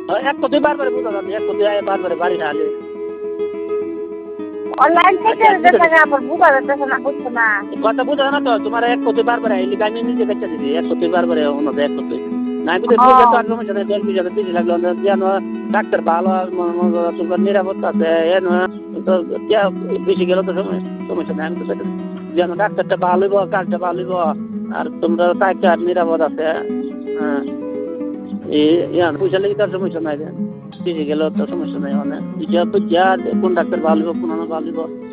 এক কথায় বারবার বুঝা যাচ্ছে, এক কথায় বারবার বাড়ি হালে অনলাইন থেকে দেখা আবার বুঝা যাচ্ছে না, বুঝছো না কথা বুঝা না তো তোমার এক কথায় বারবার আইলি আমি নিজে বেঁচে দিছি এক কথায় বারবার ওনাদের এক কথায় না আমি তো বুঝে তো আর সমস্যা নেই 10-20 বেশি লাগলো যেন ডাক্তার ভালো তোমার নিরাপত্তা আছে এন বেশি গেলে তো সমস্যা নেই আমি তো যেন ডাক্তারটা ভালো হইব কাজটা ভালো হইব আর তোমরা টাকা নিরাপদ আছে হ্যাঁ পয়সা লেগে তার সমস্যা নাই বেশি গেলেও তো সমস্যা নাই অনেক কোন ডাক্তার ভালো হইব কোন ভালো হইব